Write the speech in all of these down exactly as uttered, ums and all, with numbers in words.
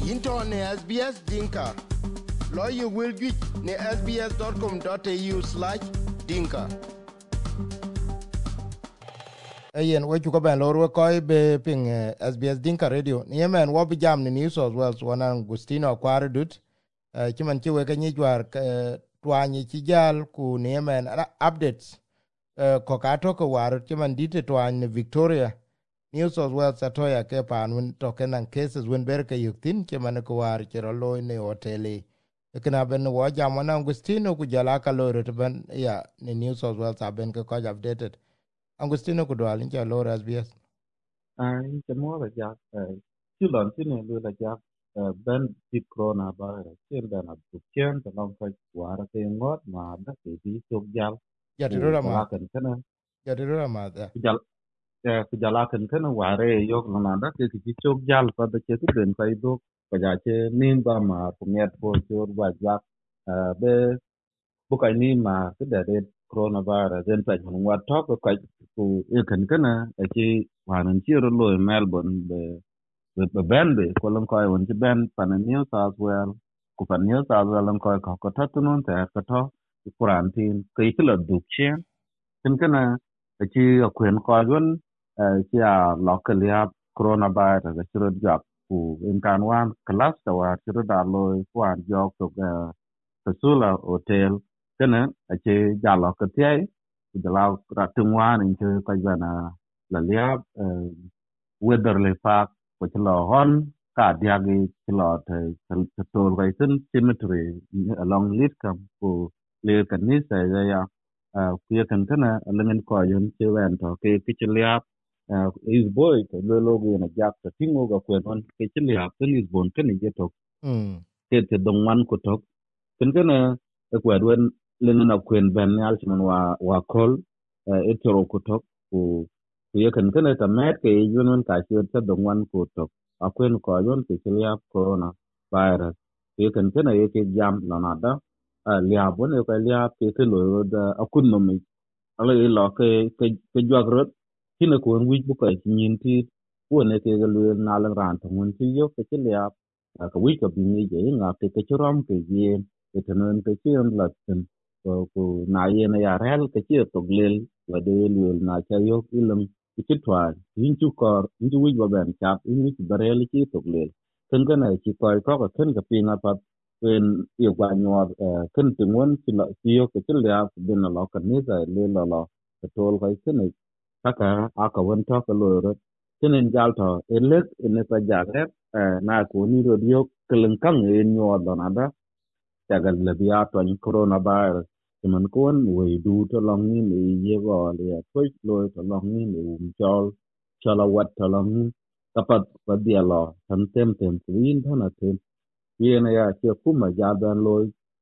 into ne S B S Dinka. Lawyer will get ne sbs.com.au slash dinka. Ayen we chuko ben lorwe koi be ping uh, S B S Dinka Radio. Ni yemen wobi jam ni New South Wales wana Agustino kware dut. Uh, chiman chiwe kanyi jwar uh, twanyi chijal ku ni yemen updates. Uh, kokato ko war chiman dite twanyi ni Victoria. New South Wales atoya ke pan win token and cases win berke yuktin chiman ko war chiro loy ni hoteli. Kena ben wo jam wana Agustino ku jala ka loro ben ya ni New South Wales aben ke koj updated. Agustino Kudwal in Lord S B S. Ai chamo la jak ti lon ti ne lu la jak ben ti corona ba chen da na tu chen da long fa war te ngot ma da ti ti tok jal Yatirura la ma. kan kana Yatirura ma da. jal ku jala kan kana ware yok na da ti ti tok jal fa da che tu ben fa do pa ja che nin ba ma ku net po cho ba jak be bu kai ni ma ke da de coronavirus den pa mun wa tok ko ku e kan kana e chi wanan chi ro lo Melbourne be be ben be ko lon ko won chi ben pan New South Wales ku pan New South Wales lon ko ko ko ta tunun ta ka to quarantine ke ti lo du chen tin kana e chi kwen ko gon chi a local ya coronavirus chi ro jap ku in kan wan class ta wa chi ro da lo kwan jok to Casula Hotel kana ache jalo ka tiai jalo ratungwan into ka jana la liab weatherly park ko chlo hon ka diagi chlo te tol kai tin cemetery along lit kam ko le kanisa ya ya ku kan kana lengen ko yon che wen to ke ke chliab is boy to lo logo na jak ta tingo ga ko on ke chliab tin is bon kan je to Hmm. ke te dongwan ko to kan kana e kwa dwen lena na kwen ben yal chiman wa wa kol e toro ko tok ku ku ye kan kana ta met ke yunun ka chi ta dongwan ko tok a kwen ko yon ke ya corona virus ye kan kana ye ke jam na na da lia bon e ka lia ke ke lo da akun no mi ala ye lo ke ke ke jwag rot kina ko wi bu ka nyin ti ko ne ke ga lu na lang ran ta mun ti yo ke lia ka wi ka bi ni je nga ke ke rom ke ye itanon ke chion latin ko ko na yena ya rel ke chi to glel wa de lul na cha yo ilum chi twa yin chu kor yin chu wi ba ben chap yin chi barel chi to glel ken ga na chi ko ko ko ken ga pinga pa wen yo kwa nyo ken tingon chi la chi yo ke chi la bin la ka ni za le la la to tol ga ken kaka aka won to ka lo ro kenen jal to elek ene pa jagre na ko ni ro dio kelen kang e nyo da na da tagal labia to ni coronavirus man kon we du to long ni ni ye go le to lo to long ni ni um chol chala wat to long ni kapat pa dia lo tan tem tem kuin thana tem ye na ya che kuma ja dan lo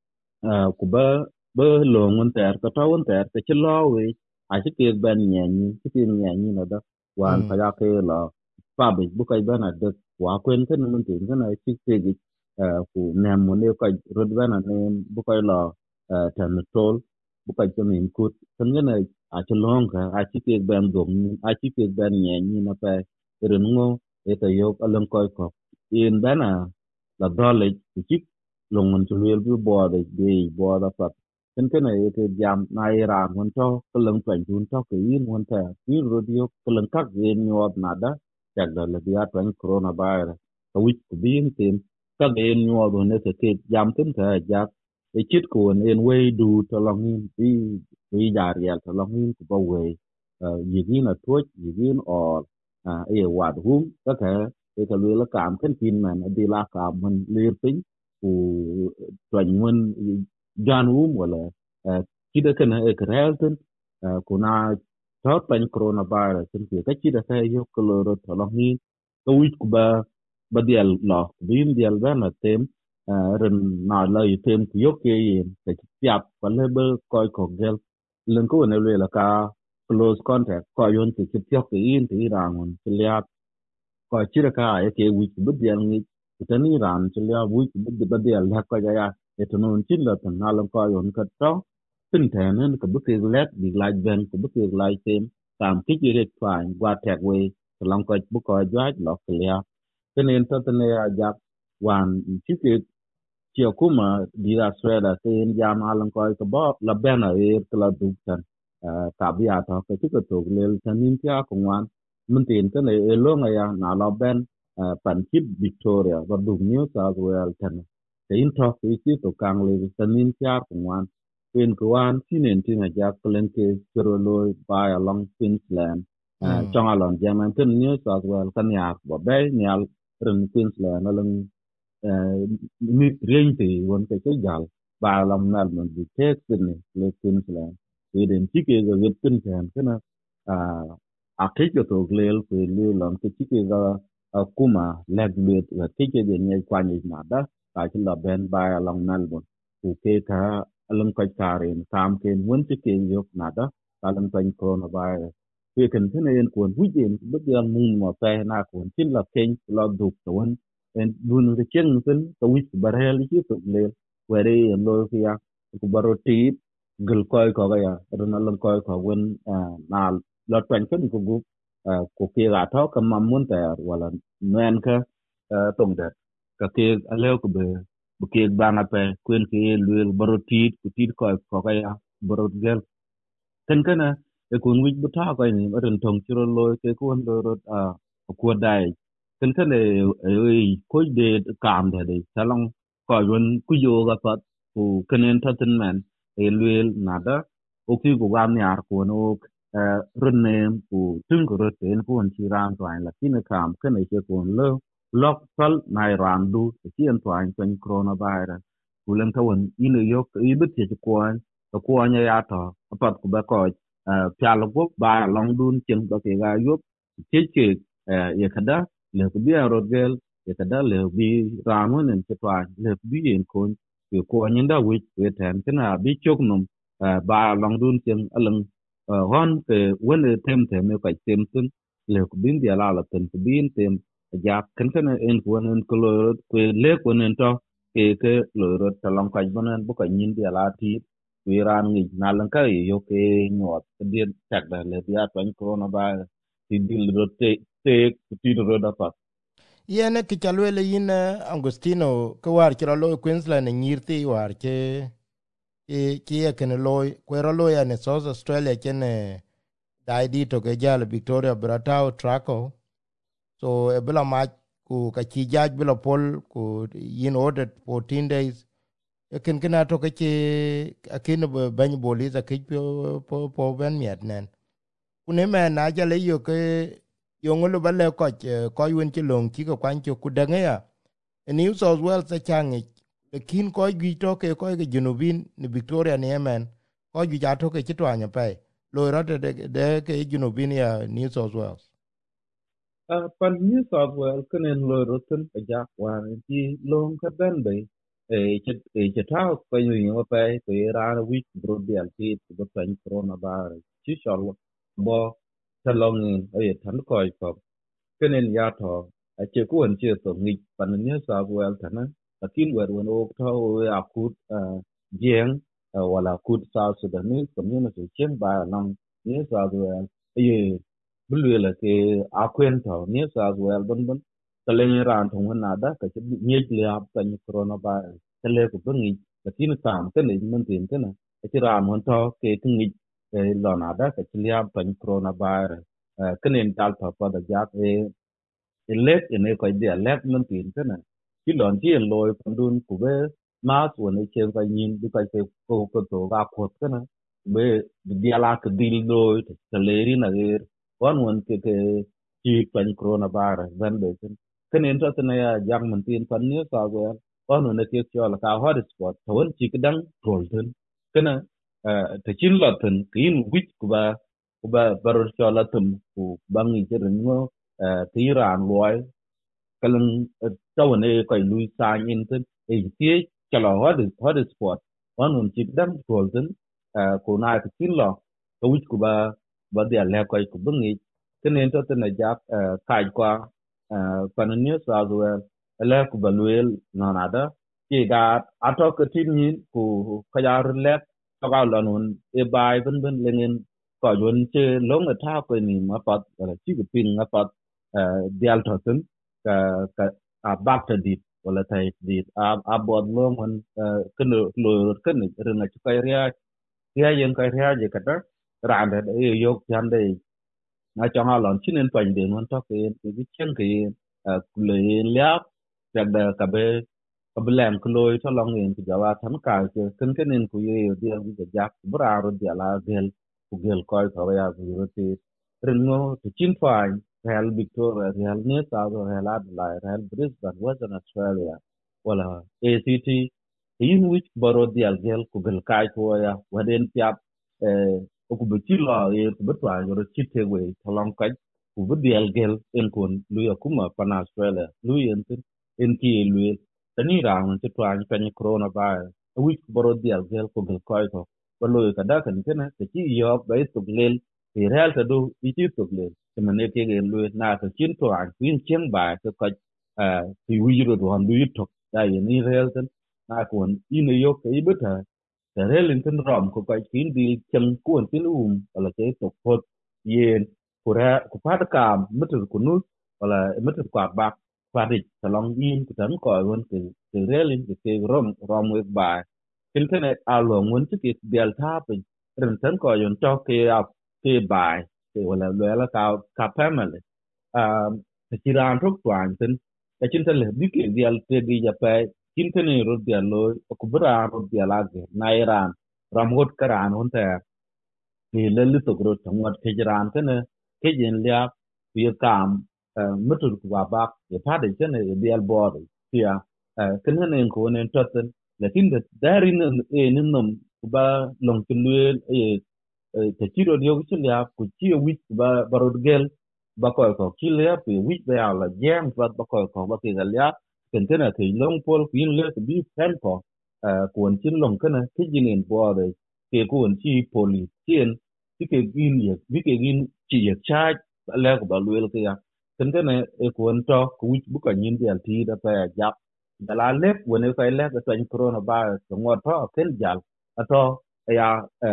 ku ba ba lo ngun ter ka ta won ter ke lo we a chi ke ban nyen ni chi ke nyen ni na da wan pa Hmm. ya ke lo pa be bu kai bana de wa kwen kan mun tin kana chi ke ku nem mo ne ka rod bana ne bu ka lo tan tol bu ka jamin kut kan ne a ti long ka a ti ke ben dom a ti ke ben nye ni na pa ren ngo e ta yo alan ko ko in bana la dole ti long mon to le bu bo de de bo da pa kan kan e ke jam na ira mon to ko lang twan jun to ke yin mon ta ni ro dio ko lang ka ge nyot na da tak da le dia twan corona virus ka wit ku bin tin các em nhua rồi nên sẽ giảm tính thể giác để chít của nên quay đủ cho lòng in đi đi giả riêng cho lòng in của bao quay gì cái là thuốc gì cái ở à ấy hoạt húng có thể để cho lừa là cảm thân tin mà nó đi là cảm mình liên tính của chuẩn mình gian uống hoặc là chỉ để cái này cái hệ tin của na thoát bệnh coronavirus thì cái chỉ để thấy yêu cái lừa cho lòng in cái quýt của ba badial lo bim dial bana tem ren na la tem ku yoke yin te tiap pale be koy ko gel len ko ne le la ka close contact ko yon te tiap ke yin te rangon te liap ko chira ka e ke wi bu dial ni te ni ran te liap wi bu badial la ko ya ya e to non chin la tan na lan ko yon ka to tin te ne ko bu ke let bi la ben ko bu ke la tem tam ki ji re twan gwa tek we long ko bu ko jwa lo ke liap cái nên tôi tên là giặc wan chike chia kuma di Australia ke in jam alan ko ko bo la bena e kala duktan ka bi ata ke chike to lel tanin tia ko wan mun tin ke ne e lo nga ya na la ben pan kit Victoria ba du New South Wales tan ke in to ke ti to kang le tanin tia ko wan pen ko wan tinen tin a ja klen ke chero lo ba along Queensland mm chong alon jaman tin New South Wales kan ya bo be nyal ren Queensland along mi rente won ke ke gal ba lam nal man di tek ne le Queensland e den tike ga wetin kan kana a a ke to glel ko le lam ke tike ga kuma legbet wa tike de ne kwani na da ka ti la ben ba lam nal bon ku ke ka alam ka karen tam ke won tike yok na da alam kan corona virus ke kan tene en kon hujen bu yan mun mo fa na kon tin la ken la duk to en dun ke chen ken to wit barel ki to le were en lo ya ku baro ti gel koy ko ga ya ron lan koy ko wen na lo twen ken ku gu ku ke ga to ka mam mun ta wala men ka tong da ka ke alew ku be bu ke ba na pe kwen ke le baro ti ku ti ko ko ga ya baro gel ken kana e kun wit bu ta ko ni ron tong chiro lo ke ku ndo ro a ku dai ken ken e e ko de kam de de salong ko yun ku yo ga pat ku kenen ta tin men e luel nada o ki ku gam ni ar ko no run ne ku tin ko ro ten ku on chi ran twan la tin kam ken e ke kun lo lok pal nai ran du ti en twan ken corona virus ku len ta won ino yo i bit ti ko an ko anya ya to pat ku ba ko pial go ba long dun chen ko ke ga yo che che ye kada le ku bi rodgel ye kada le bi ramu nen ke twa le bi en kon ye ko anyin da wi ye tan kana bi chok num ba long dun chen alang hon ke wen tem tem me ka tem tun le ku bin dia la la ten ku bin tem ja kan kana en ko nen ko lo ku le ko nen to ke ke lo ro ta long ka bonen bu ka nyin dia la ti wi ran ngi na lan ka yo ke nyot ke dia tak da le dia twan corona ba ti dil ro te te ku ti ro da pa yene ke chalwele yin eh, Agustino ke war chiro lo Queensland nyirti war ke e ke ye ken lo kwero lo ya ne South Australia ken dai di to ke jal Victoria Bratao Traco so e bila ma ku ka chi jaj bila pol ku yin ordered fourteen days e ken ken ato ke che akin ban boli za ke po po po ben miet nen kune me na jale yo ke yo ngolo balle ko ko yun ti long ki ko kwan ku dange ya New South Wales ta changi the kin ko gi to ke ko ge junubin ni Victoria ni Yemen ko gi ja to ke ti twanya pe lo rate de de ke junubin ya New South Wales pan New South Wales kenen lo roten pa jak wan ti long ka ben be e chet e chetao pa yu yo pa ko era wi bro dial ti ko pan corona ba chi shol bo ta long e tan ko ko kenen ya to a che ko en che to ngi pan New South Wales tan a kin wer won o to a kut jeng wala kut South Sudanese community chen ba long New South Wales ye bulwela ke akwen to ni sa wel bon bon tele ran to na da ka ti ni le ap ka ni corona ba tele ko bungi ka tin sam ka ni mun tin ka na ti ran mon to ke ti ni lo na da ka ti le ap ka ni corona ba ka ni dal pa pa da ja e elek ne ko dia lek mun tin ka na ti lon ti lo ko dun ku be mas wona chen ka nyin bi ka ke ko ko to ga ko ka na be dia la ka dil do tele ri na wan wan ke ke chi pan corona virus ban be tin ken en to na ya jang man tin pan ni sa go wan wan ke cho la ka hot spot to wan chi kedang rol tin kana te chin la tin kin wich ku ba ku ba bar cho la tum ku bang ni jer ngo ti ran loy kalang to ne ko lui sa in tin e ti cho la hot hot spot wan wan chi kedang rol tin ku na te chin la to wich ku ba ba dia le ko ku bang kenen to tena jak kaj kwa pan New South Wales ele ku balwel no nada ti ga ato ke tin nin ku ka ya let to ga lanun e bai ben ben lengen ko yon che long ta ko ni ma pat ti ku pin ma pat dial to ten ka ka a bak ta dit wala tay di a a bod lo man kan lo kan rena ci kay riya riya yen kay riya je kata randa e yok jande na changa lon chinen pan de non to ke ki chen ke le lia da ka be ka blam ko loy to long en ku jawa tham ka ke ken ken en ku ye de ga jak bra ro de la gel ku gel ko ko ya ku ro te rengo to chin fine Real Victoria, Real New South, Real Adelaide, Real Brisbane, Western Australia, wala A C T, in which borrow the algel kugal kai koya, waden piap, eh, okubutila, eh, kubutwa, your chite way, along kai, kubut the algel, in kun, Luya Kuma, Pan Australia, Luyan, in Ki Luy, the new round to try and penny coronavirus, which borrow the algel kugal kai ko, but Luya Kadakan, the key yok, based to Glen, the real to do, it is to Glen. Mình cái cái luyện na cái chiến thuật chiến chiến bài cái cái à thì quy rồi hoàn luyện thuật đây là Israel tên na còn in yêu cái bức àแต่เรื่องที่รอมก็ไปกินดีจังกวนที่ลุ่มอะไรเจ๊ตกพดเย็นกูแร่กูพัดกามไม่ถึงกูนู้อะไรไม่ถึงกว่าบักฟาดิฉลองยินกูทั้งก่อนวันคือคือเรื่องที่คือรอมรอมเวกบ่ายคิดแค่ในอารมณ์วันที่คือเดลต้าเป็นเรื่องทั้งก่อนยันจ่อเกี่ยวคือบ่ายคือวันละเวลาเขาขับแพ้มาเลยอ่าที่ร้านทุกวันเป็นแต่ชินทะเลดิเกเดียลเตดีจะไป kintene rodya loy okubra rodya lage na iran ramgot karan honta ni lelu to gro tongwat kejran kana kejen lya pi kam mutur ku babak ye pade chene dial bor tia kenen ko nen toten lakin da darin e ninnom ba long tulel e te tiro dio chilya ku chi wit ba barod gel ba ko ko chilya pi wit ba ala jam ba ko ko ba ke galya ken kana ke long pol kuin le bi fen ko kuon chin long kana ke jinin bo de ke kuon chi poli tien ti ke gin ye bi ke gin chi ye cha le ko ba luel ke ya ken kana e kuon to ku wit bu ka nyin dia ti da pa ya da la le won e fa le ka tan corona ba so ngot to ken jal ato ya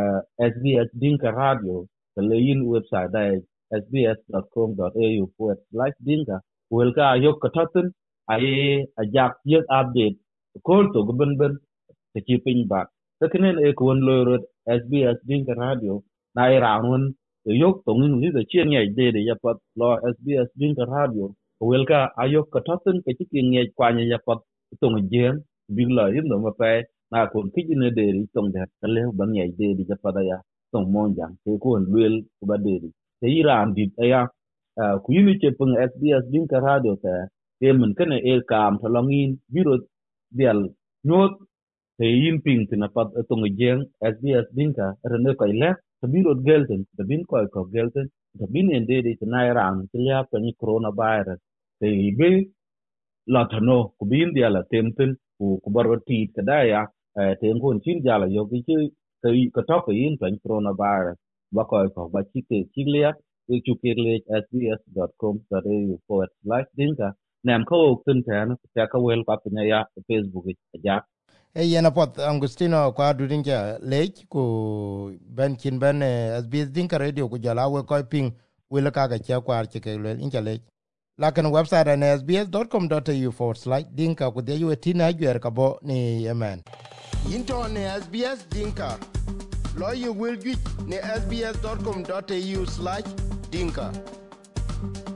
S B S Dinka Radio the lein website da s b s dot com dot a u forward slash dinka wel ka yok ka tatin ai ajak yek update kol to ben ben te ki pin ba te kenen e ko lo S B S Dinka Radio na i raun yok to ngin ni de chien ngai de de ya pat lo S B S Dinka Radio wel ka ayok ka tatin ke ki ngai kwa nya ya pat to ngien bi la yin no ma pe na ko ki ne de ri tong de ka le ban ngai de de ya pat ya tong mon jang ke ko wel ko ba de te iran dit ya ku yini che pung S B S Dinka Radio ta ke mun kana e kam tholongin biro dial nyot te yin ping tina pat tong jeng S B S Dinka rene ko ile te biro gelten te bin ko ko gelten te bin ende de na iran te ya pani coronavirus te be la tano ku bin diala temten ku ku baroti kada ya te ngon chin jala yo ki ke ko to ko yin pani coronavirus ba ko ko ba chi ke chilia e chu ke le s b s dot com dot a u forward slash dinka nam ko tin tan ta ka wel pa nya ya Facebook ja e yena pot Angustino kwa dudinja lech ku ben kin ben S B S Dinka Radio ku jala we ko ping wila ka ga cha kwar che ke le inja lech lakin website an s b s dot com dot a u forward slash dinka ku de yu tina gwer ka bo ni yemen into ne S B S Dinka lo yu will git ne s b s dot com dot a u slash dinka